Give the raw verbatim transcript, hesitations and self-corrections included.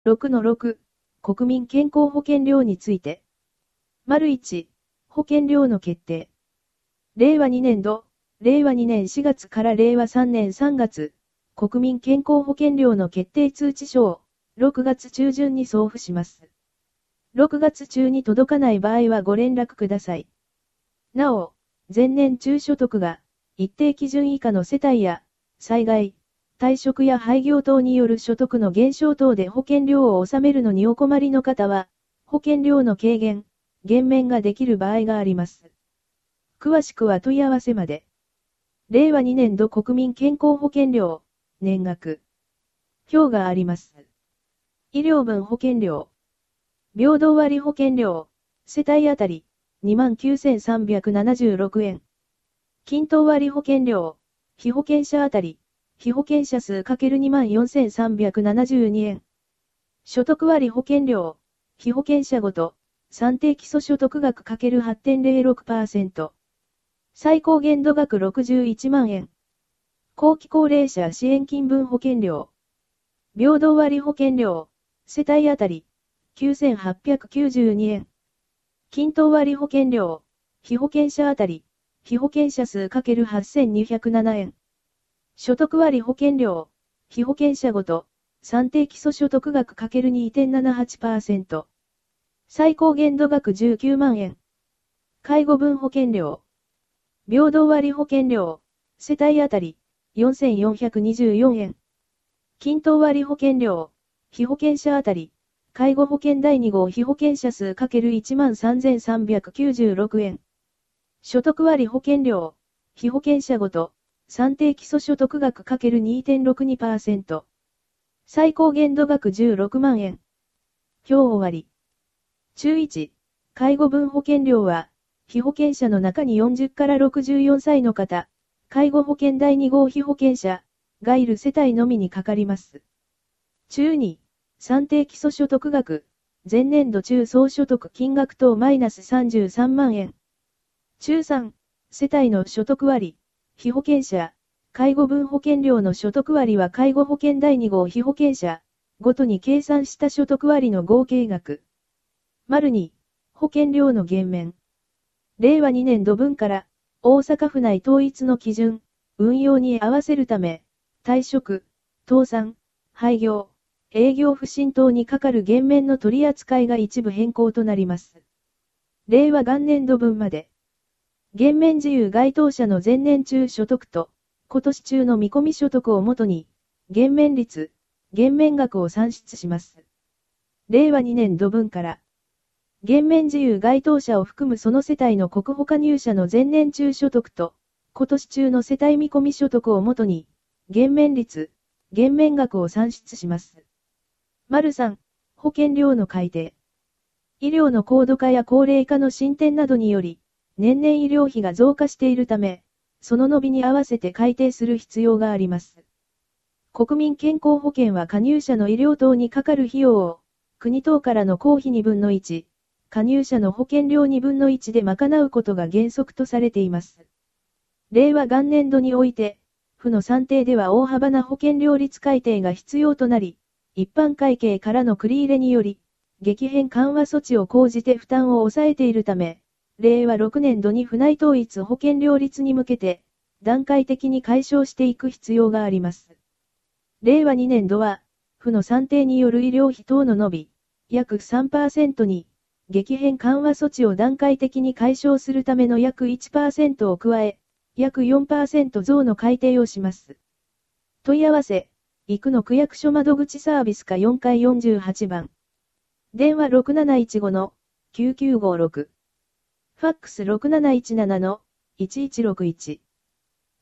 ろくのろく、国民健康保険料について。丸いち、保険料の決定。れいわにねんど、れいわにねんしがつかられいわさんねんさんがつ、国民健康保険料の決定通知書を、ろくがつちゅうじゅんに送付します。ろくがつ中に届かない場合はご連絡ください。なお、前年中所得が、一定基準以下の世帯や、災害、退職や廃業等による所得の減少等で保険料を納めるのにお困りの方は、保険料の軽減、減免ができる場合があります。詳しくは問い合わせまで。れいわにねんど国民健康保険料、年額。表があります。医療分保険料。平等割保険料、世帯当たり、にまんきゅうせんさんびゃくななじゅうろくえん。均等割保険料、被保険者当たり、被保険者数 ×にまんよんせんさんびゃくななじゅうにえん。所得割保険料、被保険者ごと、算定基礎所得額 ×はちてんぜろろくパーセント。最高限度額ろくじゅういちまんえん。後期高齢者支援金分保険料。平等割保険料、世帯当たり、きゅうせんはっぴゃくきゅうじゅうにえん。均等割保険料、被保険者当たり、被保険者数 ×はっせんにひゃくななえん。所得割保険料、被保険者ごと、算定基礎所得額 ×にてんななはちパーセント。最高限度額じゅうきゅうまんえん。介護分保険料。平等割保険料、世帯当たり、よんせんよんひゃくにじゅうよんえん。均等割保険料、被保険者当たり、介護保険だいに号被保険者数 ×いちまんさんぜんさんびゃくきゅうじゅうろくえん。所得割保険料、被保険者ごと、算定基礎所得額 ×にてんろくにパーセント。最高限度額じゅうろくまんえん。表終わり。注いち、介護分保険料は、被保険者の中によんじゅうからろくじゅうよんさいの方、介護保険だいに号被保険者がいる世帯のみにかかります。注に、算定基礎所得額、前年度中総所得金額等マイナスさんじゅうさんまんえん。注さん、世帯の所得割、被保険者、介護分保険料の所得割は介護保険だいに号被保険者、ごとに計算した所得割の合計額。丸に、保険料の減免。れいわにねんど分から、大阪府内統一の基準、運用に合わせるため、退職、倒産、廃業、営業不振等にかかる減免の取り扱いが一部変更となります。れいわ元年度分まで。減免自由該当者の前年中所得と、今年中の見込み所得をもとに、減免率、減免額を算出します。れいわにねんど分から、減免自由該当者を含むその世帯の国保加入者の前年中所得と、今年中の世帯見込み所得をもとに、減免率、減免額を算出します。丸さん、保険料の改定。医療の高度化や高齢化の進展などにより、年々医療費が増加しているため、その伸びに合わせて改定する必要があります。国民健康保険は加入者の医療等にかかる費用を、国等からの公費にぶんのいち、加入者の保険料にぶんのいちで賄うことが原則とされています。れいわ元年度において、府の算定では大幅な保険料率改定が必要となり、一般会計からの繰り入れにより、激変緩和措置を講じて負担を抑えているため、れいわろくねんどに府内統一保険料率に向けて、段階的に解消していく必要があります。れいわにねんどは、府の算定による医療費等の伸び、約 さんパーセント に、激変緩和措置を段階的に解消するための約 いちパーセント を加え、約 よんパーセント 増の改定をします。問い合わせ、生野区役所窓口サービス課よんかいよんじゅうはちばん。電話ろくなないちごのきゅうきゅうごろく。ファックスろくなないちななのいちいちろくいち。